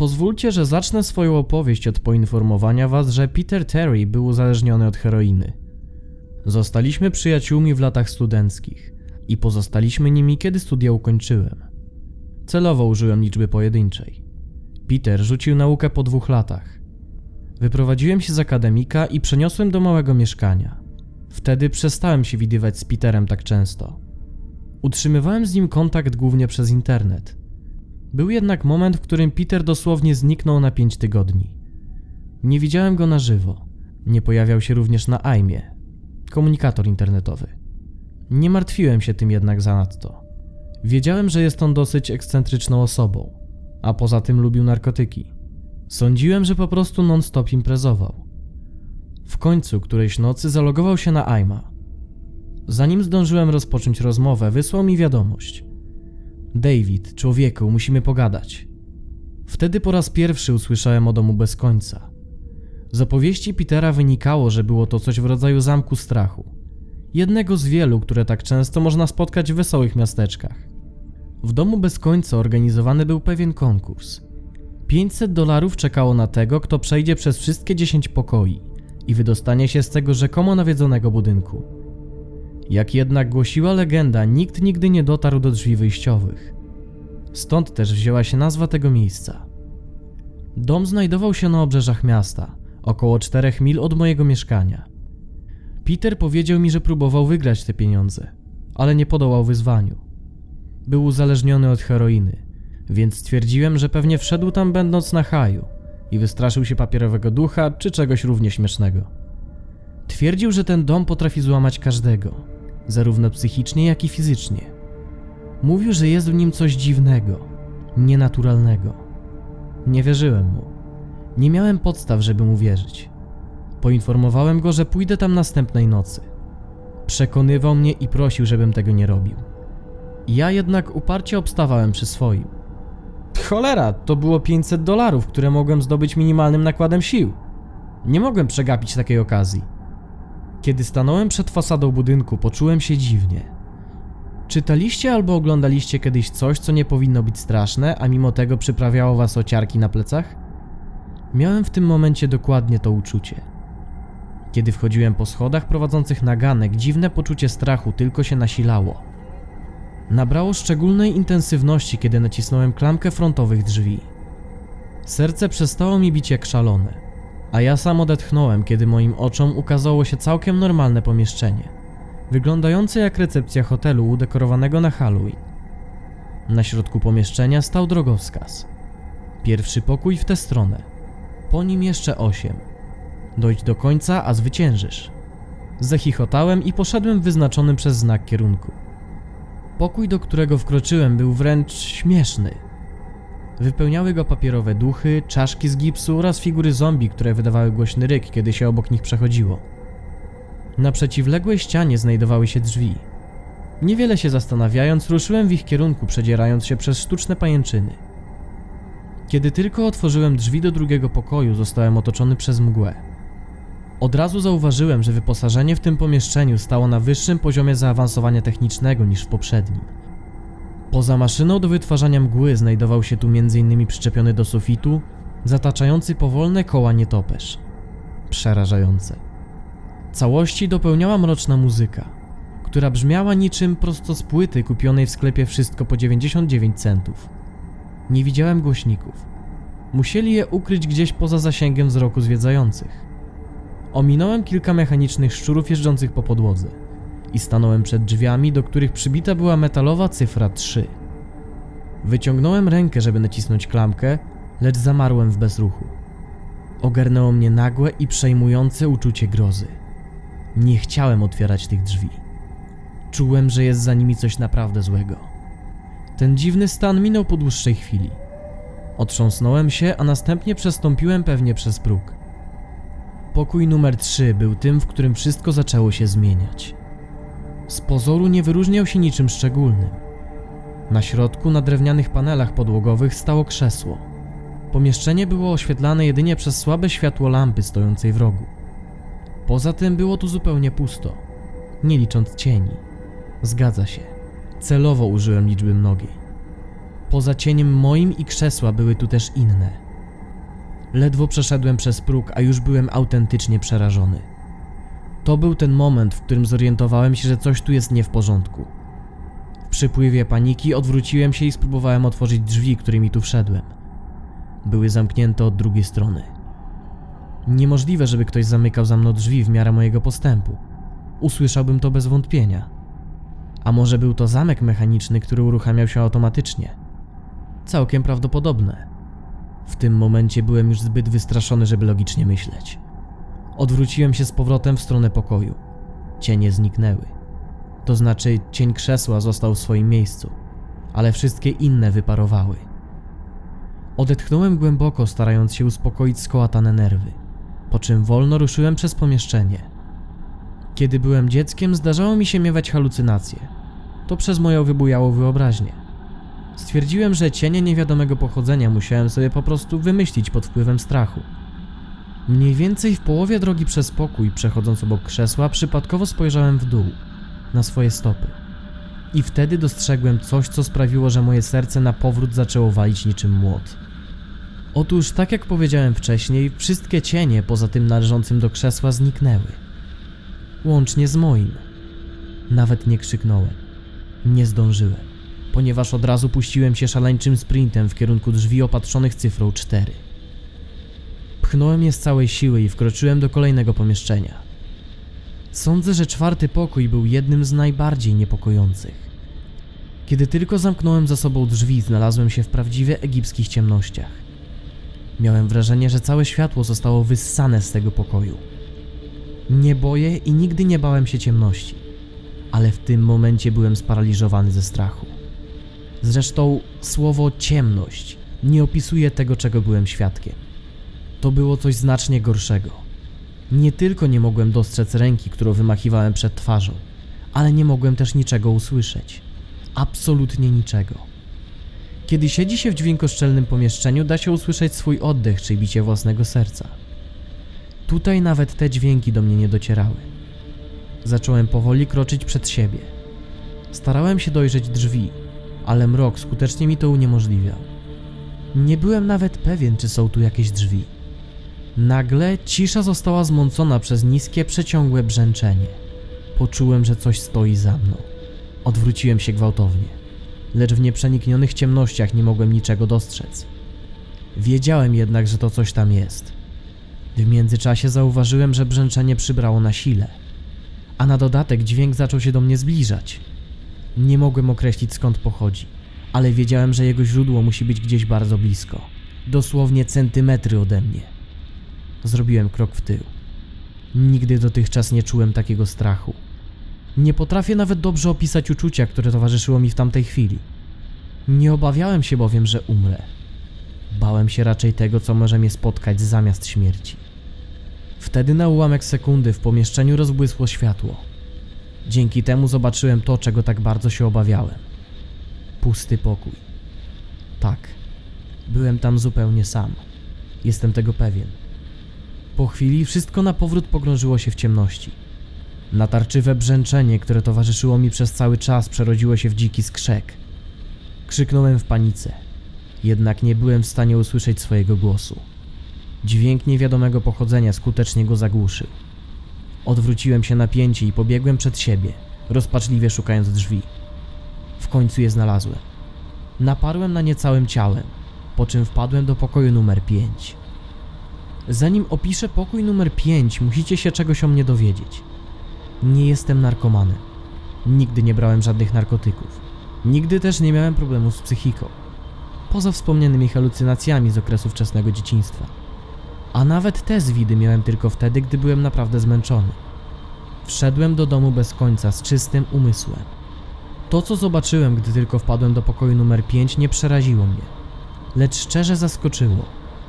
Pozwólcie, że zacznę swoją opowieść od poinformowania was, że Peter Terry był uzależniony od heroiny. Zostaliśmy przyjaciółmi w latach studenckich i pozostaliśmy nimi, kiedy studia ukończyłem. Celowo użyłem liczby pojedynczej. Peter rzucił naukę po 2 latach. Wyprowadziłem się z akademika i przeniosłem do małego mieszkania. Wtedy przestałem się widywać z Peterem tak często. Utrzymywałem z nim kontakt głównie przez internet. Był jednak moment, w którym Peter dosłownie zniknął na 5 tygodni. Nie widziałem go na żywo. Nie pojawiał się również na AIM-ie, komunikator internetowy. Nie martwiłem się tym jednak zanadto. Wiedziałem, że jest on dosyć ekscentryczną osobą, a poza tym lubił narkotyki. Sądziłem, że po prostu non-stop imprezował. W końcu którejś nocy zalogował się na AIM-a. Zanim zdążyłem rozpocząć rozmowę, wysłał mi wiadomość. David, człowieku, musimy pogadać. Wtedy po raz pierwszy usłyszałem o domu bez końca. Z opowieści Petera wynikało, że było to coś w rodzaju zamku strachu. Jednego z wielu, które tak często można spotkać w wesołych miasteczkach. W domu bez końca organizowany był pewien konkurs. $500 czekało na tego, kto przejdzie przez wszystkie 10 pokoi i wydostanie się z tego rzekomo nawiedzonego budynku. Jak jednak głosiła legenda, nikt nigdy nie dotarł do drzwi wyjściowych. Stąd też wzięła się nazwa tego miejsca. Dom znajdował się na obrzeżach miasta, około 4 mil od mojego mieszkania. Peter powiedział mi, że próbował wygrać te pieniądze, ale nie podołał wyzwaniu. Był uzależniony od heroiny, więc stwierdziłem, że pewnie wszedł tam będąc na haju i wystraszył się papierowego ducha czy czegoś równie śmiesznego. Twierdził, że ten dom potrafi złamać każdego, zarówno psychicznie, jak i fizycznie. Mówił, że jest w nim coś dziwnego, nienaturalnego. Nie wierzyłem mu. Nie miałem podstaw, żeby mu wierzyć. Poinformowałem go, że pójdę tam następnej nocy. Przekonywał mnie i prosił, żebym tego nie robił. Ja jednak uparcie obstawałem przy swoim. Cholera, to było $500, które mogłem zdobyć minimalnym nakładem sił. Nie mogłem przegapić takiej okazji. Kiedy stanąłem przed fasadą budynku, poczułem się dziwnie. Czytaliście albo oglądaliście kiedyś coś, co nie powinno być straszne, a mimo tego przyprawiało was o ciarki na plecach? Miałem w tym momencie dokładnie to uczucie. Kiedy wchodziłem po schodach prowadzących na ganek, dziwne poczucie strachu tylko się nasilało. Nabrało szczególnej intensywności, kiedy nacisnąłem klamkę frontowych drzwi. Serce przestało mi bić jak szalone, a ja sam odetchnąłem, kiedy moim oczom ukazało się całkiem normalne pomieszczenie, wyglądające jak recepcja hotelu udekorowanego na Halloween. Na środku pomieszczenia stał drogowskaz. Pierwszy pokój w tę stronę, po nim jeszcze 8. Dojdź do końca, a zwyciężysz. Zachichotałem i poszedłem w wyznaczonym przez znak kierunku. Pokój, do którego wkroczyłem, był wręcz śmieszny. Wypełniały go papierowe duchy, czaszki z gipsu oraz figury zombie, które wydawały głośny ryk, kiedy się obok nich przechodziło. Na przeciwległej ścianie znajdowały się drzwi. Niewiele się zastanawiając, ruszyłem w ich kierunku, przedzierając się przez sztuczne pajęczyny. Kiedy tylko otworzyłem drzwi do drugiego pokoju, zostałem otoczony przez mgłę. Od razu zauważyłem, że wyposażenie w tym pomieszczeniu stało na wyższym poziomie zaawansowania technicznego niż w poprzednim. Poza maszyną do wytwarzania mgły znajdował się tu m.in. przyczepiony do sufitu, zataczający powolne koła nietoperz. Przerażające. Całości dopełniała mroczna muzyka, która brzmiała niczym prosto z płyty kupionej w sklepie Wszystko po 99 centów. Nie widziałem głośników. Musieli je ukryć gdzieś poza zasięgiem wzroku zwiedzających. Ominąłem kilka mechanicznych szczurów jeżdżących po podłodze i stanąłem przed drzwiami, do których przybita była metalowa cyfra 3. Wyciągnąłem rękę, żeby nacisnąć klamkę, lecz zamarłem w bezruchu. Ogarnęło mnie nagłe i przejmujące uczucie grozy. Nie chciałem otwierać tych drzwi. Czułem, że jest za nimi coś naprawdę złego. Ten dziwny stan minął po dłuższej chwili. Otrząsnąłem się, a następnie przestąpiłem pewnie przez próg. Pokój numer 3 był tym, w którym wszystko zaczęło się zmieniać. Z pozoru nie wyróżniał się niczym szczególnym. Na środku, na drewnianych panelach podłogowych stało krzesło. Pomieszczenie było oświetlane jedynie przez słabe światło lampy stojącej w rogu. Poza tym było tu zupełnie pusto, nie licząc cieni. Zgadza się, celowo użyłem liczby mnogiej. Poza cieniem moim i krzesła były tu też inne, Ledwo przeszedłem przez próg, a już byłem autentycznie przerażony. To był ten moment, w którym zorientowałem się, że coś tu jest nie w porządku. W przypływie paniki odwróciłem się i spróbowałem otworzyć drzwi, którymi tu wszedłem. Były zamknięte od drugiej strony. Niemożliwe, żeby ktoś zamykał za mną drzwi w miarę mojego postępu. Usłyszałbym to bez wątpienia. A może był to zamek mechaniczny, który uruchamiał się automatycznie? Całkiem prawdopodobne. W tym momencie byłem już zbyt wystraszony, żeby logicznie myśleć. Odwróciłem się z powrotem w stronę pokoju. Cienie zniknęły. To znaczy, cień krzesła został w swoim miejscu, ale wszystkie inne wyparowały. Odetchnąłem głęboko, starając się uspokoić skołatane nerwy, po czym wolno ruszyłem przez pomieszczenie. Kiedy byłem dzieckiem, zdarzało mi się miewać halucynacje. To przez moją wybujałą wyobraźnię. Stwierdziłem, że cienie niewiadomego pochodzenia musiałem sobie po prostu wymyślić pod wpływem strachu. Mniej więcej w połowie drogi przez pokój, przechodząc obok krzesła, przypadkowo spojrzałem w dół, na swoje stopy. I wtedy dostrzegłem coś, co sprawiło, że moje serce na powrót zaczęło walić niczym młot. Otóż, tak jak powiedziałem wcześniej, wszystkie cienie poza tym należącym do krzesła zniknęły. Łącznie z moim. Nawet nie krzyknąłem. Nie zdążyłem, ponieważ od razu puściłem się szaleńczym sprintem w kierunku drzwi opatrzonych cyfrą 4. Pchnąłem je z całej siły i wkroczyłem do kolejnego pomieszczenia. Sądzę, że 4. pokój był jednym z najbardziej niepokojących. Kiedy tylko zamknąłem za sobą drzwi, znalazłem się w prawdziwie egipskich ciemnościach. Miałem wrażenie, że całe światło zostało wyssane z tego pokoju. Nie boję i nigdy nie bałem się ciemności, ale w tym momencie byłem sparaliżowany ze strachu. Zresztą słowo ciemność nie opisuje tego, czego byłem świadkiem. To było coś znacznie gorszego. Nie tylko nie mogłem dostrzec ręki, którą wymachiwałem przed twarzą, ale nie mogłem też niczego usłyszeć. Absolutnie niczego. Kiedy siedzi się w dźwiękoszczelnym pomieszczeniu, da się usłyszeć swój oddech czy bicie własnego serca. Tutaj nawet te dźwięki do mnie nie docierały. Zacząłem powoli kroczyć przed siebie. Starałem się dojrzeć drzwi, ale mrok skutecznie mi to uniemożliwiał. Nie byłem nawet pewien, czy są tu jakieś drzwi. Nagle cisza została zmącona przez niskie, przeciągłe brzęczenie. Poczułem, że coś stoi za mną. Odwróciłem się gwałtownie, lecz w nieprzeniknionych ciemnościach nie mogłem niczego dostrzec. Wiedziałem jednak, że to coś tam jest. W międzyczasie zauważyłem, że brzęczenie przybrało na sile, a na dodatek dźwięk zaczął się do mnie zbliżać. Nie mogłem określić, skąd pochodzi, ale wiedziałem, że jego źródło musi być gdzieś bardzo blisko, dosłownie centymetry ode mnie. Zrobiłem krok w tył. Nigdy dotychczas nie czułem takiego strachu. Nie potrafię nawet dobrze opisać uczucia, które towarzyszyło mi w tamtej chwili. Nie obawiałem się bowiem, że umrę. Bałem się raczej tego, co może mnie spotkać zamiast śmierci. Wtedy na ułamek sekundy w pomieszczeniu rozbłysło światło. Dzięki temu zobaczyłem to, czego tak bardzo się obawiałem. Pusty pokój. Tak, byłem tam zupełnie sam. Jestem tego pewien. Po chwili wszystko na powrót pogrążyło się w ciemności. Natarczywe brzęczenie, które towarzyszyło mi przez cały czas, przerodziło się w dziki skrzek. Krzyknąłem w panice, jednak nie byłem w stanie usłyszeć swojego głosu. Dźwięk niewiadomego pochodzenia skutecznie go zagłuszył. Odwróciłem się na pięcie i pobiegłem przed siebie, rozpaczliwie szukając drzwi. W końcu je znalazłem. Naparłem na nie całym ciałem, po czym wpadłem do pokoju numer 5. Zanim opiszę pokój numer 5, musicie się czegoś o mnie dowiedzieć. Nie jestem narkomanem. Nigdy nie brałem żadnych narkotyków. Nigdy też nie miałem problemów z psychiką. Poza wspomnianymi halucynacjami z okresu wczesnego dzieciństwa. A nawet te zwidy miałem tylko wtedy, gdy byłem naprawdę zmęczony. Wszedłem do domu bez końca, z czystym umysłem. To, co zobaczyłem, gdy tylko wpadłem do pokoju numer 5, nie przeraziło mnie, lecz szczerze zaskoczyło.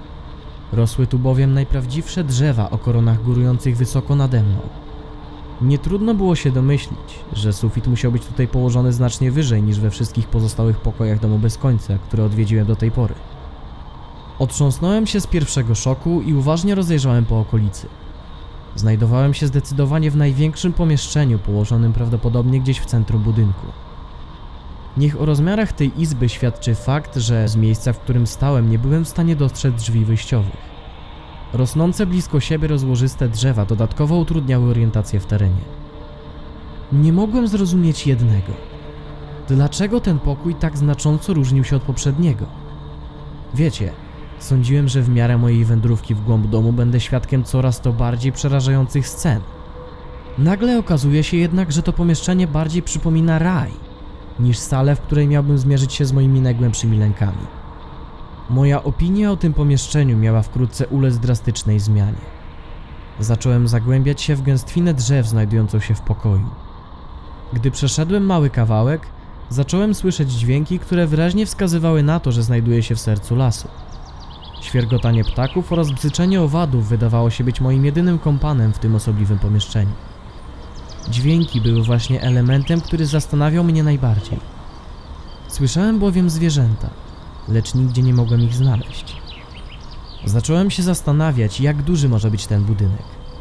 Rosły tu bowiem najprawdziwsze drzewa o koronach górujących wysoko nade mną. Nie trudno było się domyślić, że sufit musiał być tutaj położony znacznie wyżej niż we wszystkich pozostałych pokojach domu bez końca, które odwiedziłem do tej pory. Otrząsnąłem się z pierwszego szoku i uważnie rozejrzałem po okolicy. Znajdowałem się zdecydowanie w największym pomieszczeniu, położonym prawdopodobnie gdzieś w centrum budynku. Niech o rozmiarach tej izby świadczy fakt, że z miejsca, w którym stałem, nie byłem w stanie dostrzec drzwi wyjściowych. Rosnące blisko siebie rozłożyste drzewa dodatkowo utrudniały orientację w terenie. Nie mogłem zrozumieć jednego. Dlaczego ten pokój tak znacząco różnił się od poprzedniego? Wiecie, sądziłem, że w miarę mojej wędrówki w głąb domu będę świadkiem coraz to bardziej przerażających scen. Nagle okazuje się jednak, że to pomieszczenie bardziej przypomina raj, niż salę, w której miałbym zmierzyć się z moimi najgłębszymi lękami. Moja opinia o tym pomieszczeniu miała wkrótce ulec drastycznej zmianie. Zacząłem zagłębiać się w gęstwinę drzew znajdującą się w pokoju. Gdy przeszedłem mały kawałek, zacząłem słyszeć dźwięki, które wyraźnie wskazywały na to, że znajduję się w sercu lasu. Świergotanie ptaków oraz bzyczenie owadów wydawało się być moim jedynym kompanem w tym osobliwym pomieszczeniu. Dźwięki były właśnie elementem, który zastanawiał mnie najbardziej. Słyszałem bowiem zwierzęta, lecz nigdzie nie mogłem ich znaleźć. Zacząłem się zastanawiać, jak duży może być ten budynek.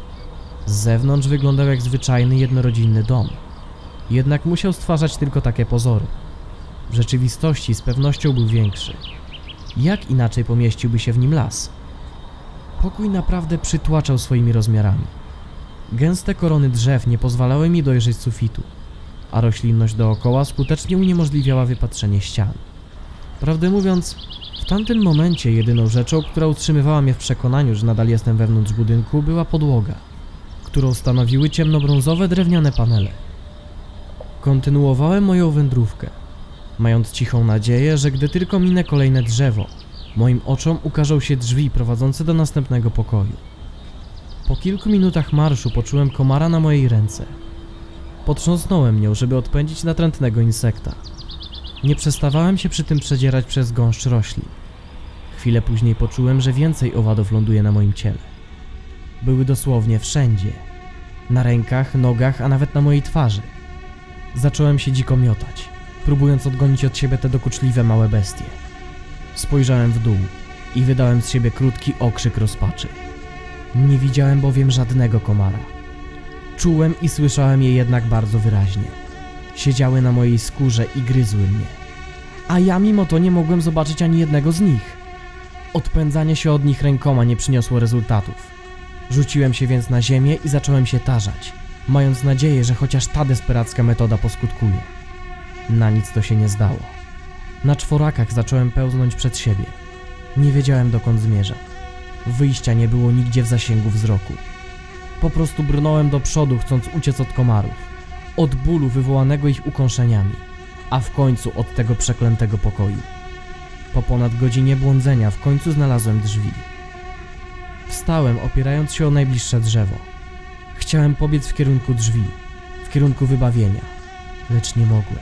Z zewnątrz wyglądał jak zwyczajny jednorodzinny dom. Jednak musiał stwarzać tylko takie pozory. W rzeczywistości z pewnością był większy. Jak inaczej pomieściłby się w nim las? Pokój naprawdę przytłaczał swoimi rozmiarami. Gęste korony drzew nie pozwalały mi dojrzeć sufitu, a roślinność dookoła skutecznie uniemożliwiała wypatrzenie ścian. Prawdę mówiąc, w tamtym momencie jedyną rzeczą, która utrzymywała mnie w przekonaniu, że nadal jestem wewnątrz budynku, była podłoga, którą stanowiły ciemnobrązowe drewniane panele. Kontynuowałem moją wędrówkę, mając cichą nadzieję, że gdy tylko minę kolejne drzewo, moim oczom ukażą się drzwi prowadzące do następnego pokoju. Po kilku minutach marszu poczułem komara na mojej ręce. Potrząsnąłem nią, żeby odpędzić natrętnego insekta. Nie przestawałem się przy tym przedzierać przez gąszcz roślin. Chwilę później poczułem, że więcej owadów ląduje na moim ciele. Były dosłownie wszędzie. Na rękach, nogach, a nawet na mojej twarzy. Zacząłem się dziko miotać, próbując odgonić od siebie te dokuczliwe małe bestie. Spojrzałem w dół i wydałem z siebie krótki okrzyk rozpaczy. Nie widziałem bowiem żadnego komara. Czułem i słyszałem je jednak bardzo wyraźnie. Siedziały na mojej skórze i gryzły mnie. A ja mimo to nie mogłem zobaczyć ani jednego z nich. Odpędzanie się od nich rękoma nie przyniosło rezultatów. Rzuciłem się więc na ziemię i zacząłem się tarzać, mając nadzieję, że chociaż ta desperacka metoda poskutkuje. Na nic to się nie zdało. Na czworakach zacząłem pełznąć przed siebie. Nie wiedziałem, dokąd zmierzam. Wyjścia nie było nigdzie w zasięgu wzroku. Po prostu brnąłem do przodu, chcąc uciec od komarów, od bólu wywołanego ich ukąszeniami, a w końcu od tego przeklętego pokoju. Po ponad godzinie błądzenia w końcu znalazłem drzwi. Wstałem, opierając się o najbliższe drzewo. Chciałem pobiec w kierunku drzwi, w kierunku wybawienia, lecz nie mogłem.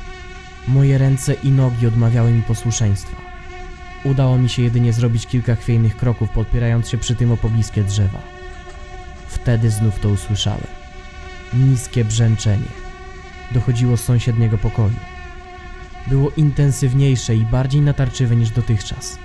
Moje ręce i nogi odmawiały mi posłuszeństwa. Udało mi się jedynie zrobić kilka chwiejnych kroków, podpierając się przy tym o pobliskie drzewa. Wtedy znów to usłyszałem. Niskie brzęczenie. Dochodziło z sąsiedniego pokoju. Było intensywniejsze i bardziej natarczywe niż dotychczas.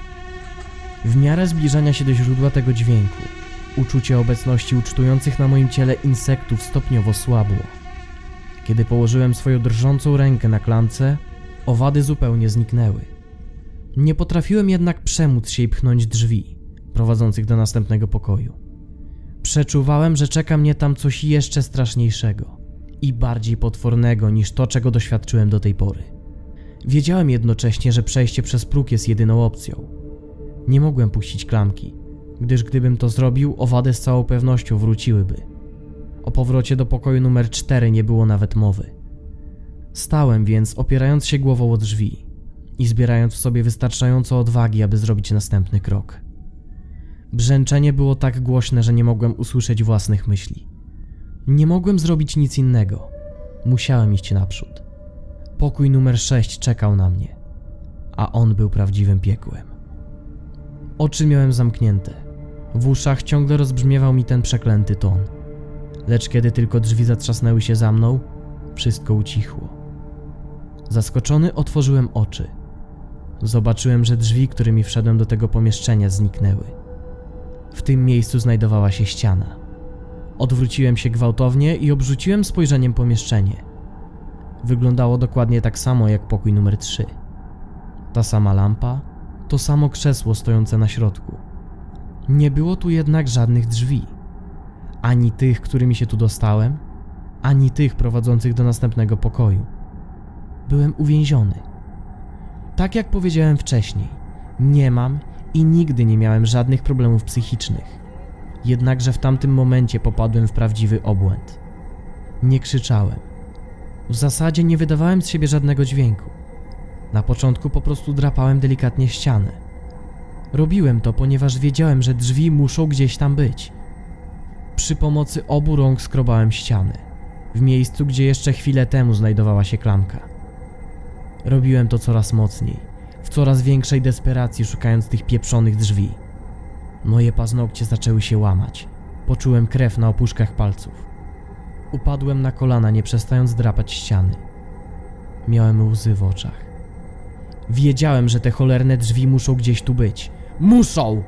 W miarę zbliżania się do źródła tego dźwięku, uczucie obecności ucztujących na moim ciele insektów stopniowo słabło. Kiedy położyłem swoją drżącą rękę na klamce, owady zupełnie zniknęły. Nie potrafiłem jednak przemóc się i pchnąć drzwi, prowadzących do następnego pokoju. Przeczuwałem, że czeka mnie tam coś jeszcze straszniejszego i bardziej potwornego niż to, czego doświadczyłem do tej pory. Wiedziałem jednocześnie, że przejście przez próg jest jedyną opcją. Nie mogłem puścić klamki, gdyż gdybym to zrobił, owady z całą pewnością wróciłyby. O powrocie do pokoju numer 4 nie było nawet mowy. Stałem więc, opierając się głową o drzwi i zbierając w sobie wystarczająco odwagi, aby zrobić następny krok. Brzęczenie było tak głośne, że nie mogłem usłyszeć własnych myśli. Nie mogłem zrobić nic innego. Musiałem iść naprzód. Pokój numer 6 czekał na mnie, a on był prawdziwym piekłem. Oczy miałem zamknięte. W uszach ciągle rozbrzmiewał mi ten przeklęty ton. Lecz kiedy tylko drzwi zatrzasnęły się za mną, wszystko ucichło. Zaskoczony otworzyłem oczy. Zobaczyłem, że drzwi, którymi wszedłem do tego pomieszczenia, zniknęły. W tym miejscu znajdowała się ściana. Odwróciłem się gwałtownie i obrzuciłem spojrzeniem pomieszczenie. Wyglądało dokładnie tak samo jak pokój numer 3. Ta sama lampa, to samo krzesło stojące na środku. Nie było tu jednak żadnych drzwi. Ani tych, którymi się tu dostałem, ani tych prowadzących do następnego pokoju. Byłem uwięziony. Tak jak powiedziałem wcześniej, nie mam i nigdy nie miałem żadnych problemów psychicznych. Jednakże w tamtym momencie popadłem w prawdziwy obłęd. Nie krzyczałem. W zasadzie nie wydawałem z siebie żadnego dźwięku. Na początku po prostu drapałem delikatnie ścianę. Robiłem to, ponieważ wiedziałem, że drzwi muszą gdzieś tam być. Przy pomocy obu rąk skrobałem ściany, w miejscu, gdzie jeszcze chwilę temu znajdowała się klamka. Robiłem to coraz mocniej, w coraz większej desperacji, szukając tych pieprzonych drzwi. Moje paznokcie zaczęły się łamać. Poczułem krew na opuszkach palców. Upadłem na kolana, nie przestając drapać ściany. Miałem łzy w oczach. Wiedziałem, że te cholerne drzwi muszą gdzieś tu być. Muszą!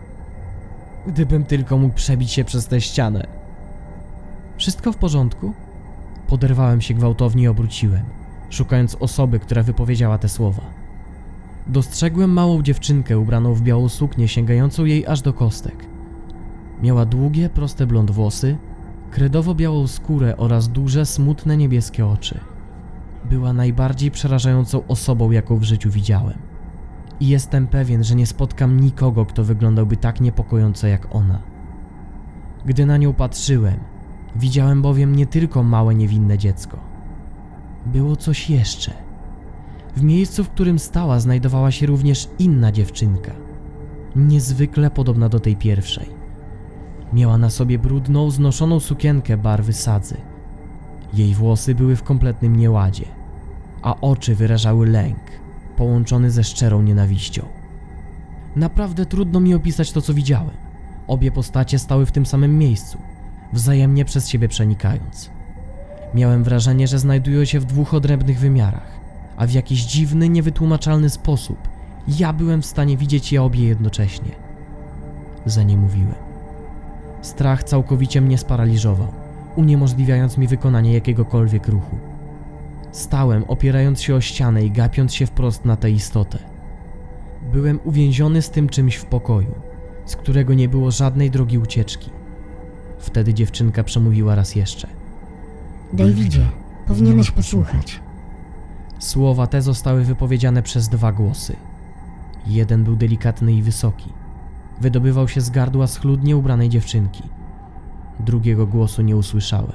Gdybym tylko mógł przebić się przez tę ścianę. Wszystko w porządku? Poderwałem się gwałtownie i obróciłem, szukając osoby, która wypowiedziała te słowa. Dostrzegłem małą dziewczynkę ubraną w białą suknię sięgającą jej aż do kostek. Miała długie, proste blond włosy, kredowo-białą skórę oraz duże, smutne niebieskie oczy. Była najbardziej przerażającą osobą, jaką w życiu widziałem. I jestem pewien, że nie spotkam nikogo, kto wyglądałby tak niepokojąco jak ona. Gdy na nią patrzyłem, widziałem bowiem nie tylko małe, niewinne dziecko. Było coś jeszcze. W miejscu, w którym stała, znajdowała się również inna dziewczynka, niezwykle podobna do tej pierwszej. Miała na sobie brudną, znoszoną sukienkę barwy sadzy. Jej włosy były w kompletnym nieładzie, a oczy wyrażały lęk, połączony ze szczerą nienawiścią. Naprawdę trudno mi opisać to, co widziałem. Obie postacie stały w tym samym miejscu, wzajemnie przez siebie przenikając. Miałem wrażenie, że znajdują się w dwóch odrębnych wymiarach, a w jakiś dziwny, niewytłumaczalny sposób ja byłem w stanie widzieć je obie jednocześnie. Zaniemówiłem. Strach całkowicie mnie sparaliżował, uniemożliwiając mi wykonanie jakiegokolwiek ruchu. Stałem, opierając się o ścianę i gapiąc się wprost na tę istotę. Byłem uwięziony z tym czymś w pokoju, z którego nie było żadnej drogi ucieczki. Wtedy dziewczynka przemówiła raz jeszcze. Davidzie, powinieneś posłuchać. Słowa te zostały wypowiedziane przez dwa głosy. Jeden był delikatny i wysoki. Wydobywał się z gardła schludnie ubranej dziewczynki. Drugiego głosu nie usłyszałem.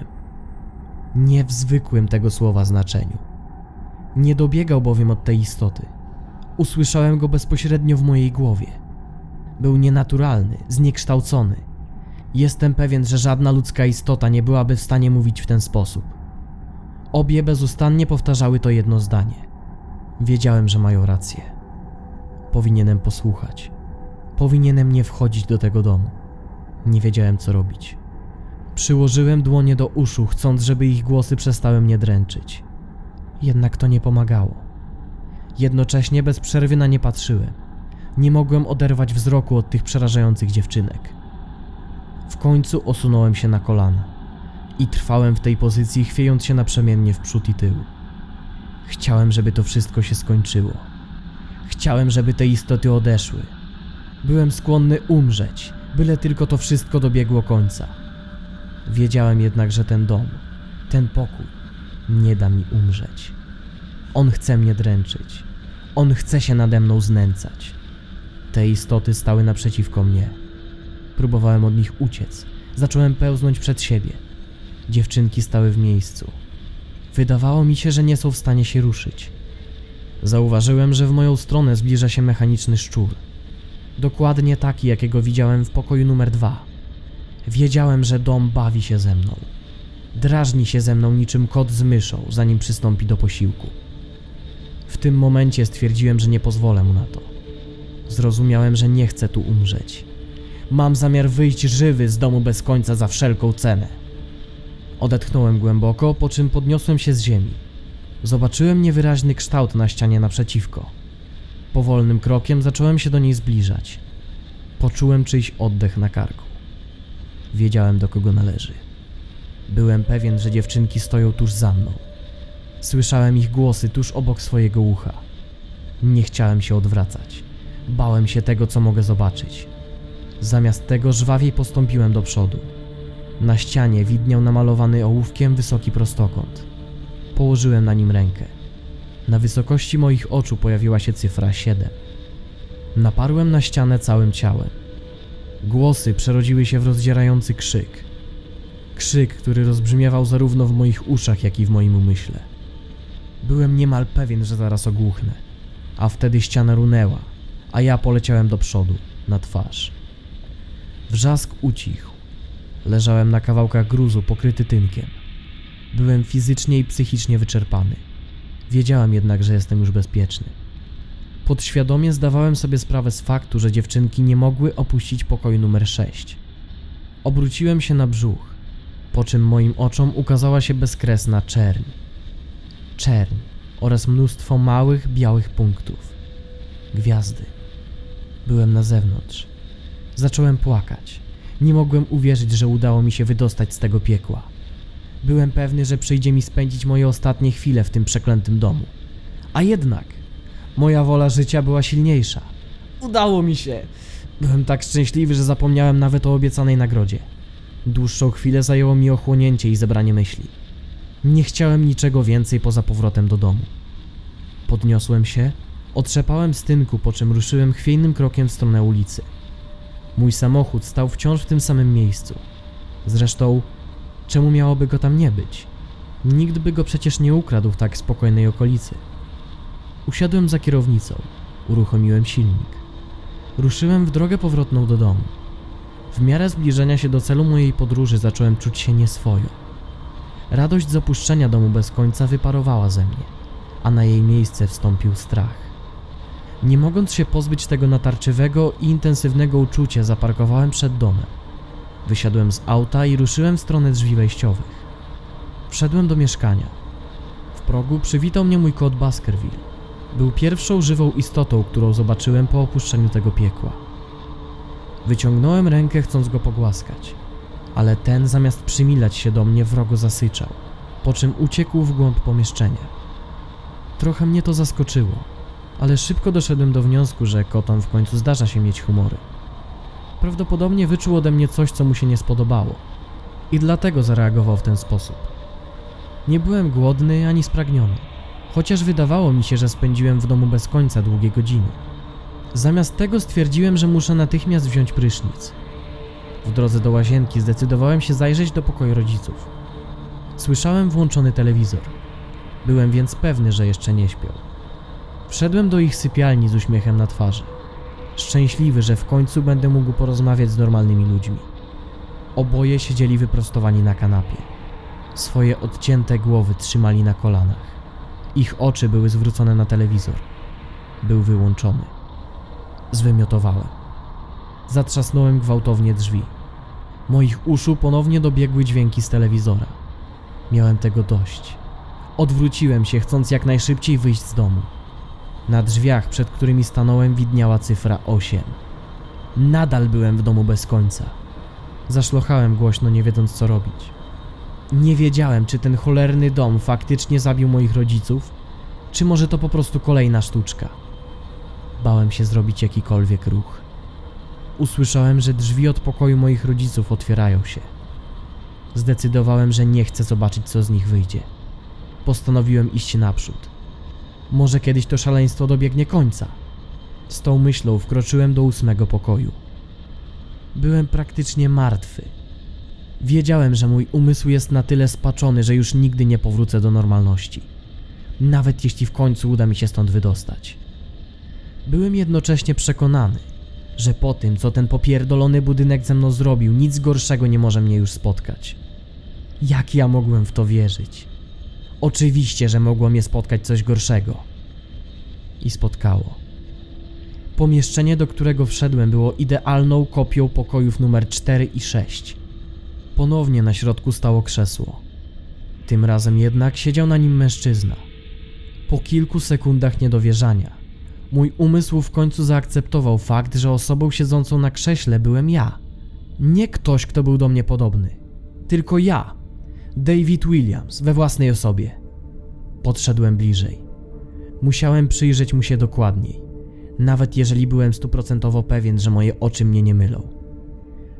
Nie w zwykłym tego słowa znaczeniu. Nie dobiegał bowiem od tej istoty. Usłyszałem go bezpośrednio w mojej głowie. Był nienaturalny, zniekształcony. Jestem pewien, że żadna ludzka istota nie byłaby w stanie mówić w ten sposób. Obie bezustannie powtarzały to jedno zdanie. Wiedziałem, że mają rację. Powinienem posłuchać. Powinienem nie wchodzić do tego domu. Nie wiedziałem, co robić. Przyłożyłem dłonie do uszu, chcąc, żeby ich głosy przestały mnie dręczyć. Jednak to nie pomagało. Jednocześnie bez przerwy na nie patrzyłem. Nie mogłem oderwać wzroku od tych przerażających dziewczynek. W końcu osunąłem się na kolana i trwałem w tej pozycji, chwiejąc się naprzemiennie w przód i tył. Chciałem, żeby to wszystko się skończyło. Chciałem, żeby te istoty odeszły. Byłem skłonny umrzeć, byle tylko to wszystko dobiegło końca. Wiedziałem jednak, że ten dom, ten pokój nie da mi umrzeć. On chce mnie dręczyć. On chce się nade mną znęcać. Te istoty stały naprzeciwko mnie. Próbowałem od nich uciec. Zacząłem pełznąć przed siebie. Dziewczynki stały w miejscu. Wydawało mi się, że nie są w stanie się ruszyć. Zauważyłem, że w moją stronę zbliża się mechaniczny szczur. Dokładnie taki, jakiego widziałem w pokoju numer 2. Wiedziałem, że dom bawi się ze mną. Drażni się ze mną niczym kot z myszą, zanim przystąpi do posiłku. W tym momencie stwierdziłem, że nie pozwolę mu na to. Zrozumiałem, że nie chcę tu umrzeć. Mam zamiar wyjść żywy z domu bez końca za wszelką cenę. Odetchnąłem głęboko, po czym podniosłem się z ziemi. Zobaczyłem niewyraźny kształt na ścianie naprzeciwko. Powolnym krokiem zacząłem się do niej zbliżać. Poczułem czyjś oddech na karku. Wiedziałem, do kogo należy. Byłem pewien, że dziewczynki stoją tuż za mną. Słyszałem ich głosy tuż obok swojego ucha. Nie chciałem się odwracać. Bałem się tego, co mogę zobaczyć. Zamiast tego żwawiej postąpiłem do przodu. Na ścianie widniał namalowany ołówkiem wysoki prostokąt. Położyłem na nim rękę. Na wysokości moich oczu pojawiła się cyfra 7. Naparłem na ścianę całym ciałem. Głosy przerodziły się w rozdzierający krzyk. Krzyk, który rozbrzmiewał zarówno w moich uszach, jak i w moim umyśle. Byłem niemal pewien, że zaraz ogłuchnę. A wtedy ściana runęła, a ja poleciałem do przodu, na twarz. Wrzask ucichł. Leżałem na kawałkach gruzu pokryty tynkiem. Byłem fizycznie i psychicznie wyczerpany. Wiedziałem jednak, że jestem już bezpieczny. Podświadomie zdawałem sobie sprawę z faktu, że dziewczynki nie mogły opuścić pokoju numer 6. Obróciłem się na brzuch, po czym moim oczom ukazała się bezkresna czerń. Czerń oraz mnóstwo małych, białych punktów. Gwiazdy. Byłem na zewnątrz. Zacząłem płakać. Nie mogłem uwierzyć, że udało mi się wydostać z tego piekła. Byłem pewny, że przyjdzie mi spędzić moje ostatnie chwile w tym przeklętym domu. A jednak moja wola życia była silniejsza. Udało mi się! Byłem tak szczęśliwy, że zapomniałem nawet o obiecanej nagrodzie. Dłuższą chwilę zajęło mi ochłonięcie i zebranie myśli. Nie chciałem niczego więcej poza powrotem do domu. Podniosłem się, otrzepałem z tynku, po czym ruszyłem chwiejnym krokiem w stronę ulicy. Mój samochód stał wciąż w tym samym miejscu. Zresztą, czemu miałoby go tam nie być? Nikt by go przecież nie ukradł w tak spokojnej okolicy. Usiadłem za kierownicą, uruchomiłem silnik. Ruszyłem w drogę powrotną do domu. W miarę zbliżenia się do celu mojej podróży zacząłem czuć się nieswojo. Radość z opuszczenia domu bez końca wyparowała ze mnie, a na jej miejsce wstąpił strach. Nie mogąc się pozbyć tego natarczywego i intensywnego uczucia, zaparkowałem przed domem. Wysiadłem z auta i ruszyłem w stronę drzwi wejściowych. Wszedłem do mieszkania. W progu przywitał mnie mój kot Baskerville. Był pierwszą żywą istotą, którą zobaczyłem po opuszczeniu tego piekła. Wyciągnąłem rękę, chcąc go pogłaskać, ale ten zamiast przymilać się do mnie wrogo zasyczał, po czym uciekł w głąb pomieszczenia. Trochę mnie to zaskoczyło, ale szybko doszedłem do wniosku, że kotom w końcu zdarza się mieć humory. Prawdopodobnie wyczuł ode mnie coś, co mu się nie spodobało i dlatego zareagował w ten sposób. Nie byłem głodny ani spragniony, chociaż wydawało mi się, że spędziłem w domu bez końca długie godziny. Zamiast tego stwierdziłem, że muszę natychmiast wziąć prysznic. W drodze do łazienki zdecydowałem się zajrzeć do pokoju rodziców. Słyszałem włączony telewizor. Byłem więc pewny, że jeszcze nie śpią. Wszedłem do ich sypialni z uśmiechem na twarzy. Szczęśliwy, że w końcu będę mógł porozmawiać z normalnymi ludźmi. Oboje siedzieli wyprostowani na kanapie. Swoje odcięte głowy trzymali na kolanach. Ich oczy były zwrócone na telewizor. Był wyłączony. Zwymiotowałem. Zatrzasnąłem gwałtownie drzwi. Moich uszu ponownie dobiegły dźwięki z telewizora. Miałem tego dość. Odwróciłem się, chcąc jak najszybciej wyjść z domu. Na drzwiach, przed którymi stanąłem, widniała cyfra 8. Nadal byłem w domu bez końca. Zaszlochałem głośno, nie wiedząc co robić. Nie wiedziałem, czy ten cholerny dom faktycznie zabił moich rodziców, czy może to po prostu kolejna sztuczka. Bałem się zrobić jakikolwiek ruch. Usłyszałem, że drzwi od pokoju moich rodziców otwierają się. Zdecydowałem, że nie chcę zobaczyć, co z nich wyjdzie. Postanowiłem iść naprzód. Może kiedyś to szaleństwo dobiegnie końca. Z tą myślą wkroczyłem do 8 pokoju. Byłem praktycznie martwy. Wiedziałem, że mój umysł jest na tyle spaczony, że już nigdy nie powrócę do normalności. Nawet jeśli w końcu uda mi się stąd wydostać. Byłem jednocześnie przekonany, że po tym, co ten popierdolony budynek ze mną zrobił, nic gorszego nie może mnie już spotkać. Jak ja mogłem w to wierzyć? Oczywiście, że mogło mnie spotkać coś gorszego. I spotkało. Pomieszczenie, do którego wszedłem, było idealną kopią pokojów numer 4 i 6. Ponownie na środku stało krzesło. Tym razem jednak siedział na nim mężczyzna. Po kilku sekundach niedowierzania, mój umysł w końcu zaakceptował fakt, że osobą siedzącą na krześle byłem ja. Nie ktoś, kto był do mnie podobny. Tylko ja, David Williams, we własnej osobie. Podszedłem bliżej. Musiałem przyjrzeć mu się dokładniej, nawet jeżeli byłem 100% pewien, że moje oczy mnie nie mylą.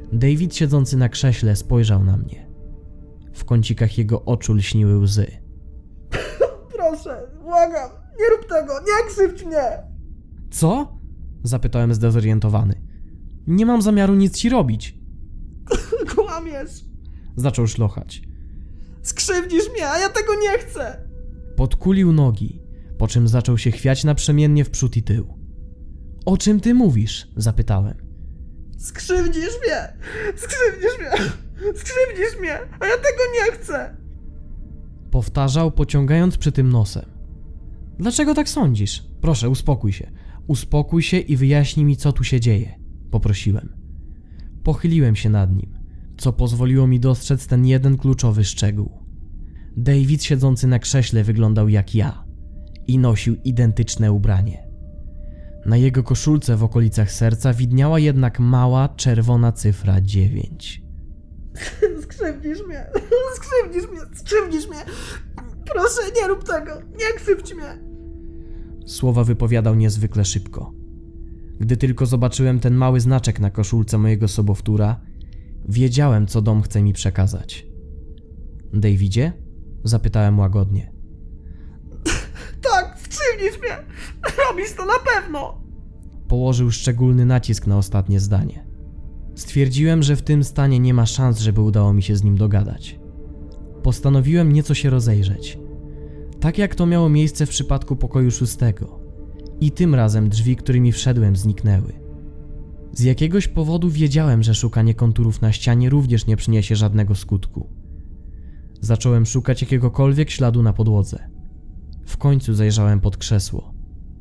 David siedzący na krześle spojrzał na mnie. W kącikach jego oczu lśniły łzy. Proszę, błagam, nie rób tego, nie krzywdź mnie! Co? Zapytałem zdezorientowany. Nie mam zamiaru nic ci robić. Kłamiesz! Zaczął szlochać. Skrzywdzisz mnie, a ja tego nie chcę! Podkulił nogi, po czym zaczął się chwiać naprzemiennie w przód i tył. O czym ty mówisz? Zapytałem. Skrzywdzisz mnie! Skrzywdzisz mnie! Skrzywdzisz mnie, a ja tego nie chcę! Powtarzał, pociągając przy tym nosem. Dlaczego tak sądzisz? Proszę, uspokój się. Uspokój się i wyjaśnij mi, co tu się dzieje. Poprosiłem. Pochyliłem się nad nim, co pozwoliło mi dostrzec ten jeden kluczowy szczegół. David siedzący na krześle wyglądał jak ja i nosił identyczne ubranie. Na jego koszulce w okolicach serca widniała jednak mała, czerwona cyfra 9. Skrzywdzisz mnie! Skrzywdzisz mnie! Skrzywdzisz mnie! Proszę, nie rób tego! Nie krzywdź mnie! Słowa wypowiadał niezwykle szybko. Gdy tylko zobaczyłem ten mały znaczek na koszulce mojego sobowtóra, wiedziałem, co dom chce mi przekazać. Davidzie? Zapytałem łagodnie. Tak, skrzywdzisz mnie! Robisz to na pewno! Położył szczególny nacisk na ostatnie zdanie. Stwierdziłem, że w tym stanie nie ma szans, żeby udało mi się z nim dogadać. Postanowiłem nieco się rozejrzeć. Tak jak to miało miejsce w przypadku pokoju 6. I tym razem drzwi, którymi wszedłem, zniknęły. Z jakiegoś powodu wiedziałem, że szukanie konturów na ścianie również nie przyniesie żadnego skutku. Zacząłem szukać jakiegokolwiek śladu na podłodze. W końcu zajrzałem pod krzesło.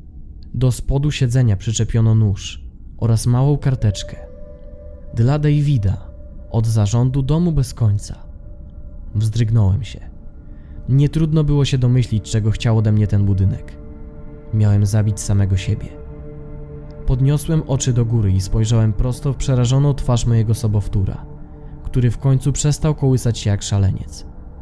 Do spodu siedzenia przyczepiono nóż oraz małą karteczkę. Dla Davida, od zarządu domu bez końca. Wzdrygnąłem się. Nie trudno było się domyślić, czego chciał ode mnie ten budynek. Miałem zabić samego siebie. Podniosłem oczy do góry i spojrzałem prosto w przerażoną twarz mojego sobowtóra, który w końcu przestał kołysać się jak szaleniec.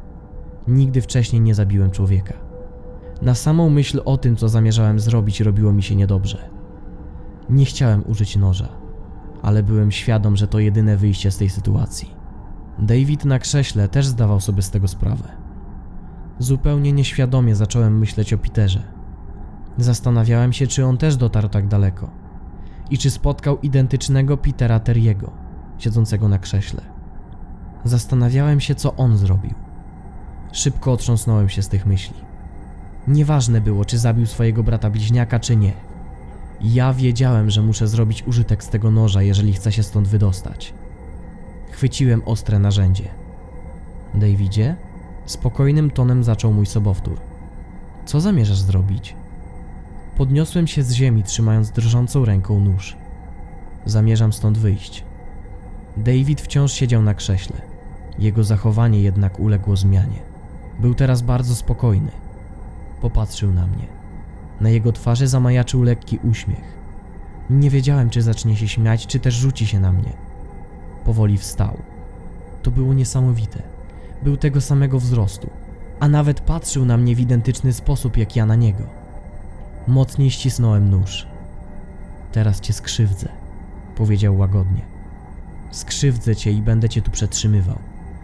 Nigdy wcześniej nie zabiłem człowieka. Na samą myśl o tym, co zamierzałem zrobić, robiło mi się niedobrze. Nie chciałem użyć noża, ale byłem świadom, że to jedyne wyjście z tej sytuacji. David na krześle też zdawał sobie z tego sprawę. Zupełnie nieświadomie zacząłem myśleć o Peterze. Zastanawiałem się, czy on też dotarł tak daleko i czy spotkał identycznego Petera Terry'ego, siedzącego na krześle. Zastanawiałem się, co on zrobił. Szybko otrząsnąłem się z tych myśli. Nieważne było, czy zabił swojego brata bliźniaka, czy nie. Ja wiedziałem, że muszę zrobić użytek z tego noża, jeżeli chcę się stąd wydostać. Chwyciłem ostre narzędzie. Davidzie? Spokojnym tonem zaczął mój sobowtór. Co zamierzasz zrobić? Podniosłem się z ziemi, trzymając drżącą ręką nóż. Zamierzam stąd wyjść. David wciąż siedział na krześle. Jego zachowanie jednak uległo zmianie. Był teraz bardzo spokojny. Popatrzył na mnie. Na jego twarzy zamajaczył lekki uśmiech. Nie wiedziałem, czy zacznie się śmiać, czy też rzuci się na mnie. Powoli wstał. To było niesamowite. Był tego samego wzrostu, a nawet patrzył na mnie w identyczny sposób jak ja na niego. Mocniej ścisnąłem nóż. Teraz cię skrzywdzę, powiedział łagodnie. Skrzywdzę cię i będę cię tu przetrzymywał.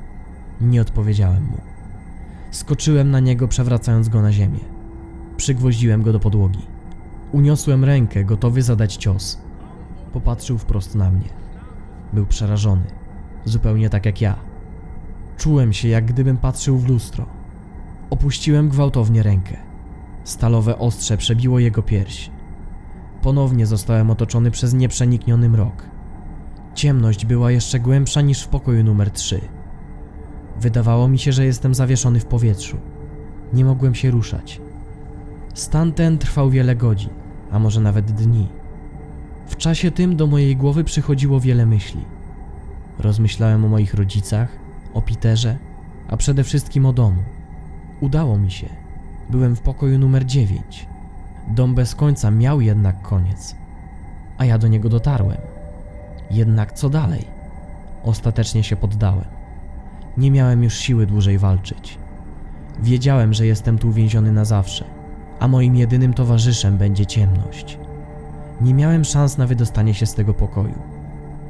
Nie odpowiedziałem mu. Skoczyłem na niego, przewracając go na ziemię. Przygwoździłem go do podłogi. Uniosłem rękę, gotowy zadać cios. Popatrzył wprost na mnie. Był przerażony, zupełnie tak jak ja. Czułem się, jak gdybym patrzył w lustro. Opuściłem gwałtownie rękę. Stalowe ostrze przebiło jego pierś. Ponownie zostałem otoczony przez nieprzenikniony mrok. Ciemność była jeszcze głębsza niż w pokoju numer 3. Wydawało mi się, że jestem zawieszony w powietrzu. Nie mogłem się ruszać. Stan ten trwał wiele godzin, a może nawet dni. W czasie tym do mojej głowy przychodziło wiele myśli. Rozmyślałem o moich rodzicach, o Peterze, a przede wszystkim o domu. Udało mi się. Byłem w pokoju numer 9. Dom bez końca miał jednak koniec, a ja do niego dotarłem. Jednak co dalej? Ostatecznie się poddałem. Nie miałem już siły dłużej walczyć. Wiedziałem, że jestem tu uwięziony na zawsze, a moim jedynym towarzyszem będzie ciemność. Nie miałem szans na wydostanie się z tego pokoju.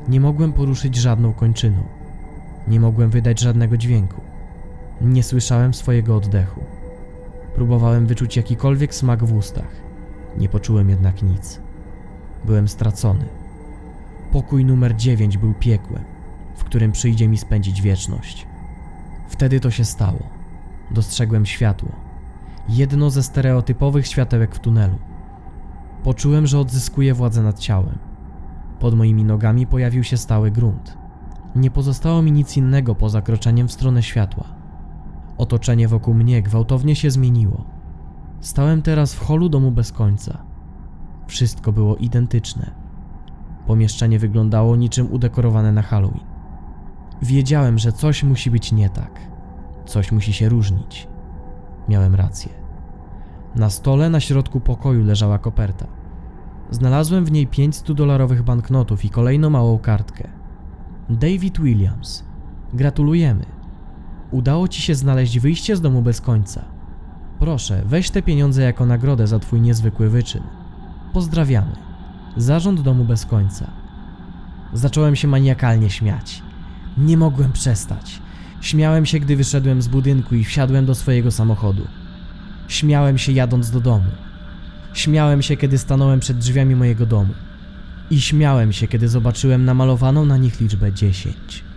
Nie mogłem poruszyć żadną kończyną. Nie mogłem wydać żadnego dźwięku. Nie słyszałem swojego oddechu. Próbowałem wyczuć jakikolwiek smak w ustach. Nie poczułem jednak nic. Byłem stracony. Pokój numer 9 był piekłem, w którym przyjdzie mi spędzić wieczność. Wtedy to się stało. Dostrzegłem światło. Jedno ze stereotypowych światełek w tunelu. Poczułem, że odzyskuję władzę nad ciałem. Pod moimi nogami pojawił się stały grunt. Nie pozostało mi nic innego poza kroczeniem w stronę światła. Otoczenie wokół mnie gwałtownie się zmieniło. Stałem teraz w holu domu bez końca. Wszystko było identyczne. Pomieszczenie wyglądało niczym udekorowane na Halloween. Wiedziałem, że coś musi być nie tak. Coś musi się różnić. Miałem rację. Na stole na środku pokoju leżała koperta. Znalazłem w niej 5 $100 banknotów i kolejną małą kartkę. David Williams, gratulujemy. Udało ci się znaleźć wyjście z domu bez końca. Proszę, weź te pieniądze jako nagrodę za twój niezwykły wyczyn. Pozdrawiamy. Zarząd domu bez końca. Zacząłem się maniakalnie śmiać. Nie mogłem przestać. Śmiałem się, gdy wyszedłem z budynku i wsiadłem do swojego samochodu. Śmiałem się jadąc do domu. Śmiałem się, kiedy stanąłem przed drzwiami mojego domu. I śmiałem się, kiedy zobaczyłem namalowaną na nich liczbę 10.